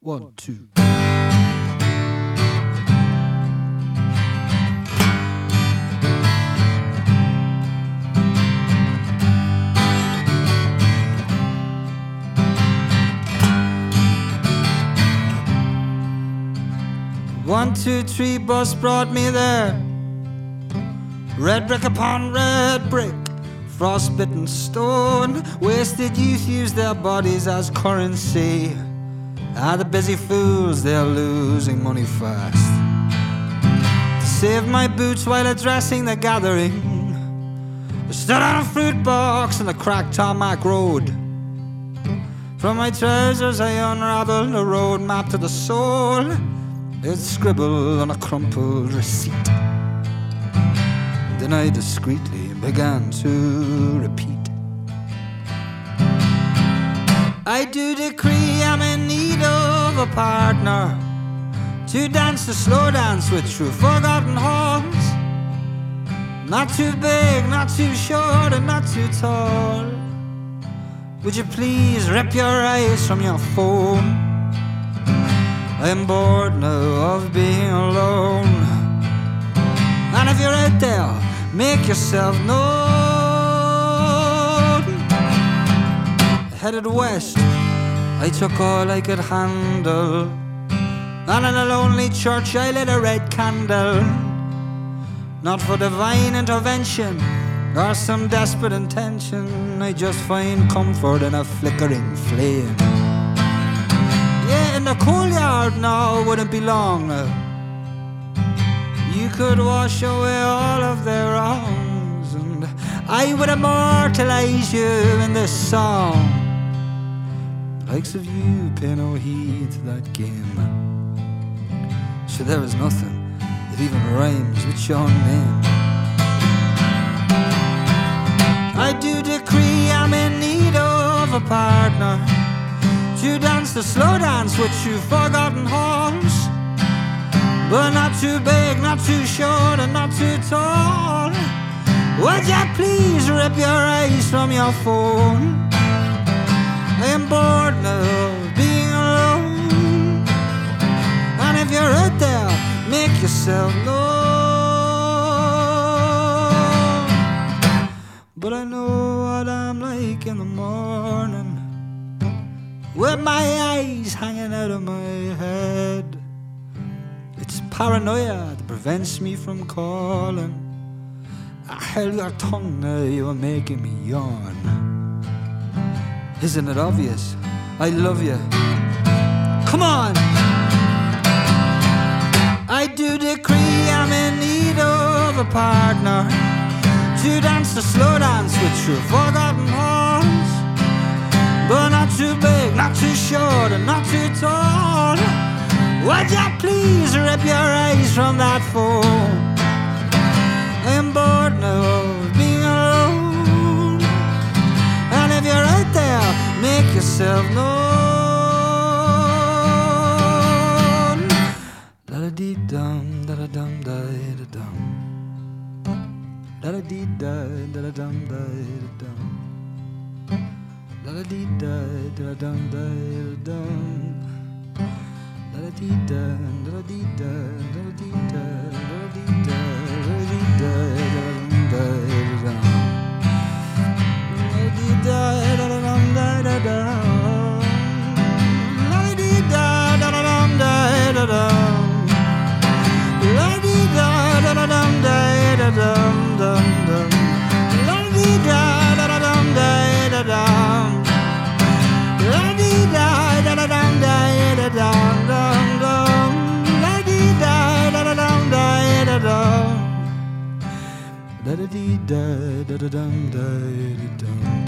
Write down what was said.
1, 2. One, two, three, bus brought me there. Red brick upon red brick, frostbitten stone. Wasted youth use their bodies as currency. The busy fools, they're losing money fast. To save my boots while addressing the gathering, I stood on a fruit box on the cracked tarmac road. From my trousers I unraveled a road map to the soul. It's scribbled on a crumpled receipt. Then I discreetly began to repeat. I do decree I'm in need of a partner to dance the slow dance with true forgotten halls. Not too big, not too short, and not too tall. Would you please rip your eyes from your phone? I'm bored now of being alone. And if you're out there, make yourself known. Headed west, I took all I could handle, and in a lonely church I lit a red candle. Not for divine intervention or some desperate intention, I just find comfort in a flickering flame. Yeah, in the coal yard now wouldn't be long. You could wash away all of their wrongs, and I would immortalize you in this song. The likes of you pay no heed to that game. So there is nothing that even rhymes with your name. I do decree I'm in need of a partner to dance the slow dance with true forgotten halls. But not too big, not too short, and not too tall. Would you please rip your eyes from your phone? I am bored now of being alone. And if you're out there, make yourself known. But I know what I'm like in the morning, with my eyes hanging out of my head. It's paranoia that prevents me from calling. I held your tongue now, you are making me yawn. Isn't it obvious? I love you. Come on! I do decree I'm in need of a partner to dance the slow dance with true forgotten halls. But not too big, not too short, and not too tall. Would you please rip your eyes from that phone? I am bored now of being alone. And if you're out there, make yourself known. Da-da-dee-dum, da-da-dum, da-da-dum. Da-da-dee-da, da-da-dum, da-da-dum. Da-da-dee-da, da-da-dum, da-da-dum. Da-da-dee-da, da-da-dee-da, da-da-dee-da, da-da-dee-da, da-da-dee-da, da-da-dum, da-da-dum. Da-da-dee-da, da-da-dum, da-da-dum. Da-da-dee-da, da-da-dum, da-da-dum. La-dee-da, da-da-dum, da-da-dum, dum-dum. La-dee-da, da-da-dum, da-da-dum. La-dee-da, da-da-dum, da-da-dum, dum-dum. La-dee-da, da-da-dum, da-da-dum. Da-da-dee-da, da-da-dum, da-da-dum.